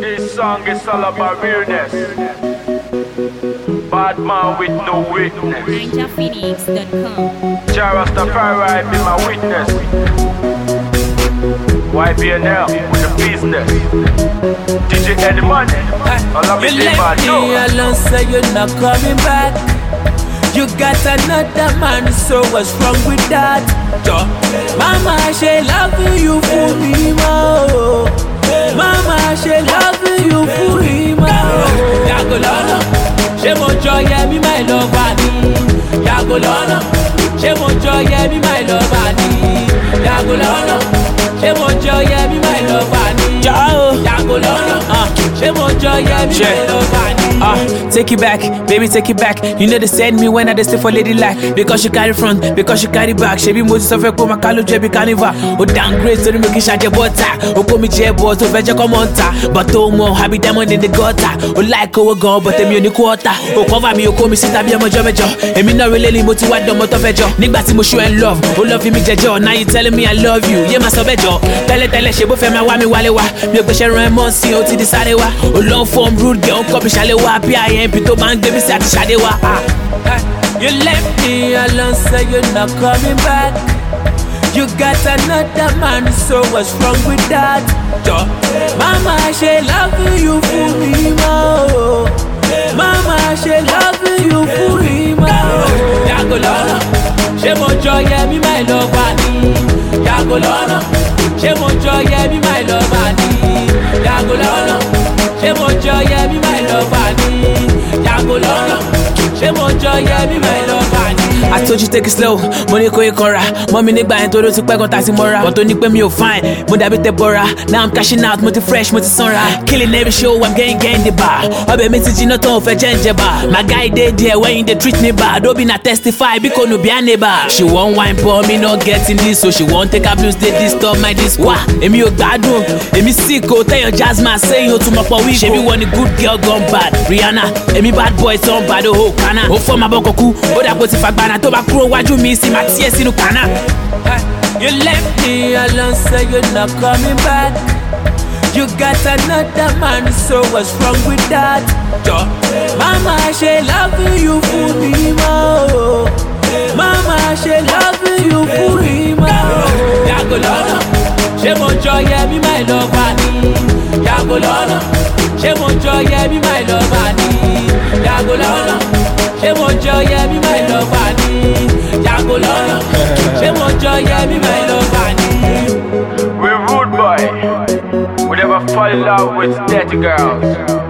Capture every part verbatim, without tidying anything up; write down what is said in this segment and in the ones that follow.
This song is all about realness. Bad man with no witness. ninja phoenix dot com. Jarastafari be my witness. Y B N L with the business. D J Eddie Money. All of You me left me alone, say you're not coming back. You got another man, so what's wrong with that? Duh. Mama, she love you for me, mo. Mama, she love you for me, mo. Yagolana, she mo joy, yeah, me my love, body. Yagolana, she mo joy, yeah, me my love, body. Yagolana, she mo joy, yeah, me my love, body. Yagolana, uh, she mo joy, yeah, me my love, body. Ah, uh, take it back, baby, take it back. You know they send me when I dey stay for lady like. Because she carry front, because she carry back. She be Moses of a coma, Kalu Jebi Carnival. Oh, downgrade, so they make it shake your butter. Oh, come me jet boy, so fetch your commonta. But oh, more happy diamond in the gutter. Oh, like oh, go, but them in the quarter. Oh, cover me, oh, come me, sit up, be a mojo mejo. And me not really motive, what the motor fejo. Nigga, mo show and love. Oh, love me, jejo. Now you telling me I love you. Yeah, my sobejo. Tell it, tell it, she bo fe ma wa mi wale wa. Me go share monsi, oh, ti di sare wa. Oh, long form, rude girl, copy shale wa. P I M P to bang baby say ati shade wa ah. You left me alone, say you're not coming back. You got another man, so what's wrong with that? Duh. Mama, she love you for me, mo. Mama, she love you for me, mo. Yagolana, she mo joy, yeah, me my love, body. Yagolana, she mo joy, yeah, me my love, body. Yagolana, she mo joy, yeah, me my love, body. Yagolana, she mo joy, yeah, me my love, body. I told you take it slow, money ko ikora. Mommy nígbà yẹn tó ló ti pẹ́ gan ta sí mọ́ra. Wọ́n tó ní pé mi ò fine, mo dàbí tẹ bọ́ra. Now I'm cashing out, mo ti fresh, mo ti sanra. Killing every show, I'm getting getting the bar. Ọbẹ̀ mi ti jiná tán, ò fẹ́ jẹ́ ń jẹba. My guy dey there when you dey treat me bad. Obi na testify, bí kò nù bí a neighbor. She wan wine pour me not getting this, so she wan take her blues, dey disturb my disco. Wá, èmi ò gbádùn, èmi sick o, tell your jazz man say o tún mọ̀ pọ̀ wí. Ṣebí wọ́n ni good girl gone bad. Rihanna, èmi bad boy tán bad o, kánà. Ó fọ́ ma bọ́ kọ̀kú, ó dàpọ̀ ti fagbára. Tó bá kúrò wájú mi sí máa tiẹ̀ sínú kànáà. You left me alone, say you're not coming back. You got another man, so what's wrong with that? Duh. Mama, she love you for me, mo. Mama, she love you for me, mo. Yagolana, she mo joy, yeah, me my love, body. Yagolana, she mo joy, yeah, me my love, body. Yagolana, she mo joy, yeah, me my love, body. Yagolana, she mo joy, yeah, me my love, body. We rude boy. We never fall in love with dirty girls.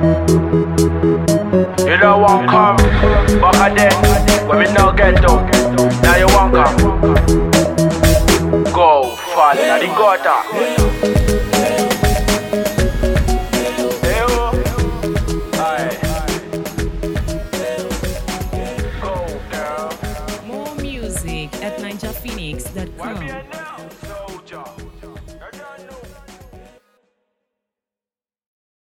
You don't want come back then when we now get up. Now you want come. Go fall in the gutter. More music at ninja phoenix dot com. Soldier.